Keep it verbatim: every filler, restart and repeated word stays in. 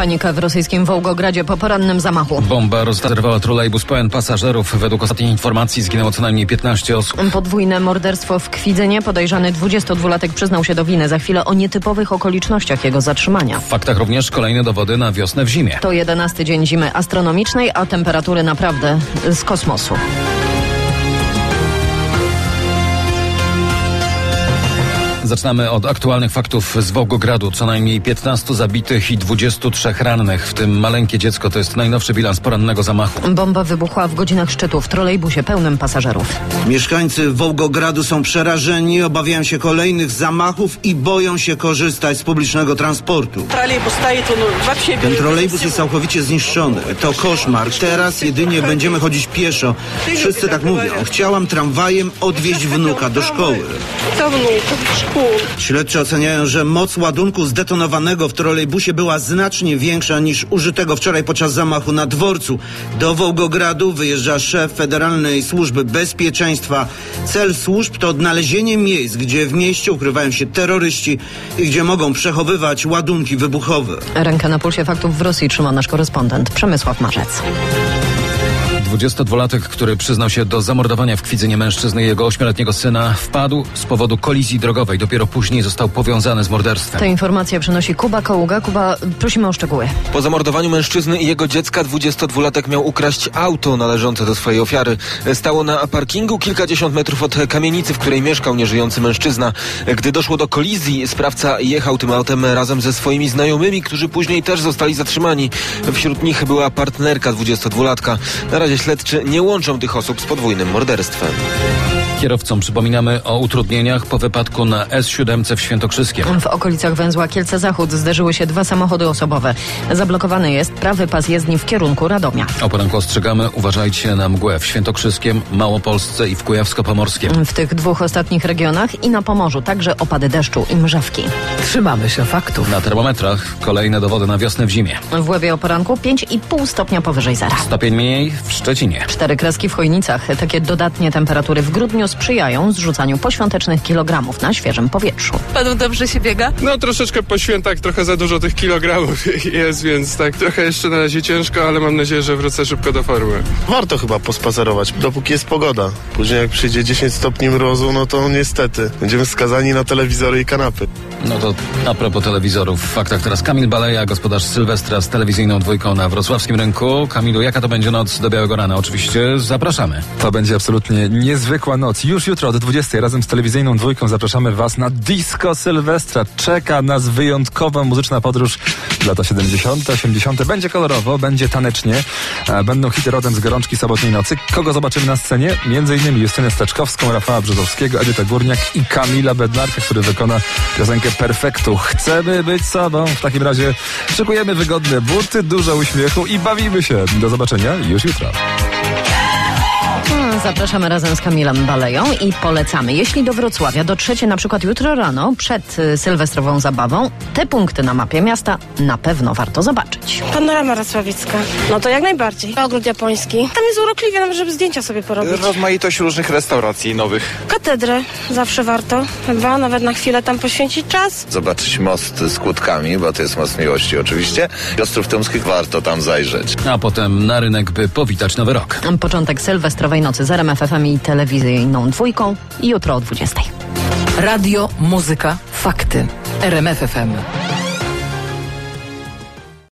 Panika w rosyjskim Wołgogradzie po porannym zamachu. Bomba rozerwała trolejbus pełen pasażerów. Według ostatniej informacji zginęło co najmniej piętnaście osób. Podwójne morderstwo w Kwidzynie. Podejrzany dwudziestodwulatek przyznał się do winy. Za chwilę o nietypowych okolicznościach jego zatrzymania. W faktach również kolejne dowody na wiosnę w zimie. To jedenasty dzień zimy astronomicznej, a temperatury naprawdę z kosmosu. Zaczynamy od aktualnych faktów z Wołgogradu. Co najmniej piętnastu zabitych i dwudziestu trzech rannych, w tym maleńkie dziecko. To jest najnowszy bilans porannego zamachu. Bomba wybuchła w godzinach szczytu w trolejbusie pełnym pasażerów. Mieszkańcy Wołgogradu są przerażeni, obawiają się kolejnych zamachów i boją się korzystać z publicznego transportu. Ten trolejbus jest całkowicie zniszczony. To koszmar. Teraz jedynie będziemy chodzić pieszo. Wszyscy tak mówią. Chciałam tramwajem odwieźć wnuka do szkoły. Śledczy oceniają, że moc ładunku zdetonowanego w trolejbusie była znacznie większa niż użytego wczoraj podczas zamachu na dworcu. Do Wołgogradu wyjeżdża szef Federalnej Służby Bezpieczeństwa. Cel służb to odnalezienie miejsc, gdzie w mieście ukrywają się terroryści i gdzie mogą przechowywać ładunki wybuchowe. Rękę na pulsie faktów w Rosji trzyma nasz korespondent Przemysław Marzec. dwudziestodwulatek, który przyznał się do zamordowania w Kwidzynie mężczyzny i jego ośmioletniego syna, wpadł z powodu kolizji drogowej. Dopiero później został powiązany z morderstwem. Tę informację przynosi Kuba Koługa. Kuba, prosimy o szczegóły. Po zamordowaniu mężczyzny i jego dziecka dwudziestodwulatek miał ukraść auto należące do swojej ofiary. Stało na parkingu kilkadziesiąt metrów od kamienicy, w której mieszkał nieżyjący mężczyzna. Gdy doszło do kolizji, sprawca jechał tym autem razem ze swoimi znajomymi, którzy później też zostali zatrzymani. Wśród nich była partnerka dwudziestodwulatka. Na razie śledczy nie łączą tych osób z podwójnym morderstwem. Kierowcom przypominamy o utrudnieniach po wypadku na S siedem w Świętokrzyskiem. W okolicach węzła Kielce-Zachód zderzyły się dwa samochody osobowe. Zablokowany jest prawy pas jezdni w kierunku Radomia. O poranku ostrzegamy, uważajcie na mgłę w Świętokrzyskiem, Małopolsce i w Kujawsko-Pomorskiem. W tych dwóch ostatnich regionach i na Pomorzu także opady deszczu i mrzawki. Trzymamy się faktów. Na termometrach kolejne dowody na wiosnę w zimie. W Łebie o poranku pięć i pół stopnia powyżej zera. Stopień mniej w Szczecinie. Cztery kreski w Chojnicach. Takie dodatnie temperatury w grudniu sprzyjają zrzucaniu poświątecznych kilogramów na świeżym powietrzu. Panu dobrze się biega? No troszeczkę po świętach trochę za dużo tych kilogramów jest, więc tak trochę jeszcze na razie ciężko, ale mam nadzieję, że wrócę szybko do formy. Warto chyba pospacerować, dopóki jest pogoda. Później jak przyjdzie dziesięć stopni mrozu, no to niestety będziemy skazani na telewizory i kanapy. No to a propos telewizorów, w faktach teraz Kamil Baleja, gospodarz Sylwestra z telewizyjną dwójką na wrocławskim rynku. Kamilu, jaka to będzie noc do białego rana? Oczywiście zapraszamy. To będzie absolutnie niezwykła noc. Już jutro od dwudziestej razem z telewizyjną dwójką zapraszamy Was na Disco Sylwestra. Czeka nas wyjątkowa muzyczna podróż w lata siedemdziesiąte, osiemdziesiąte. Będzie kolorowo, będzie tanecznie. Będą hity rodem z gorączki sobotniej nocy. Kogo zobaczymy na scenie? Między innymi Justynę Steczkowską, Rafała Brzozowskiego, Edytę Górniak i Kamila Bednarka, który wykona piosenkę Perfektu. Chcemy być sobą. W takim razie szykujemy wygodne buty, dużo uśmiechu i bawimy się. Do zobaczenia już jutro. Zapraszamy razem z Kamilem Baleją i polecamy. Jeśli do Wrocławia dotrzecie na przykład jutro rano przed y, sylwestrową zabawą, te punkty na mapie miasta na pewno warto zobaczyć. Panorama Racławicka. No to jak najbardziej. Ogród japoński. Tam jest urokliwie, nawet żeby zdjęcia sobie porobić. Rozmaitość różnych restauracji nowych. Katedrę. Zawsze warto. Chyba nawet na chwilę tam poświęcić czas. Zobaczyć most z Kłódkami, bo to jest most miłości oczywiście. Ostrów Tumskich, warto tam zajrzeć. A potem na rynek, by powitać nowy rok. Początek sylwestrowej nocy z R M F F M i telewizyjną dwójką i jutro o dwudziestej. Radio, muzyka, fakty. R M F F M.